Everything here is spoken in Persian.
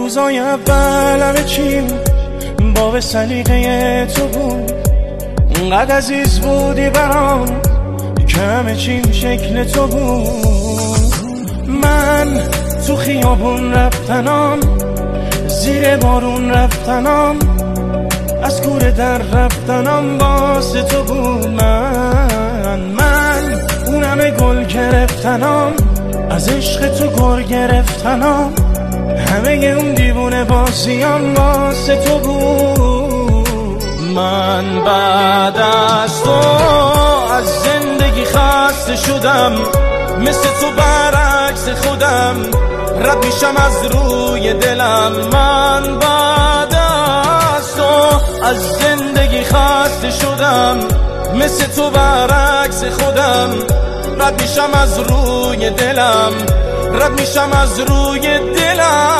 روزای اول همه چیم با سلیقه تو بود، اونقدر عزیز بودی برام که همه چیم شکل تو بود. من تو خیابون رفتنام، زیر بارون رفتنام، از کوره در رفتنام واسه تو بود. من اون همه گل گرفتنام، از عشق تو گر گرفتنام، همه اون دیوونه بازیام واسه تو بود. من بعد از تو از زندگی خسته شدم، مثل تو برعکس خودم رد میشم از روی دلم. من بعد از تو از زندگی خسته شدم، مثل تو برعکس خودم رد میشم از روی دلم، رد میشم از روی دلم.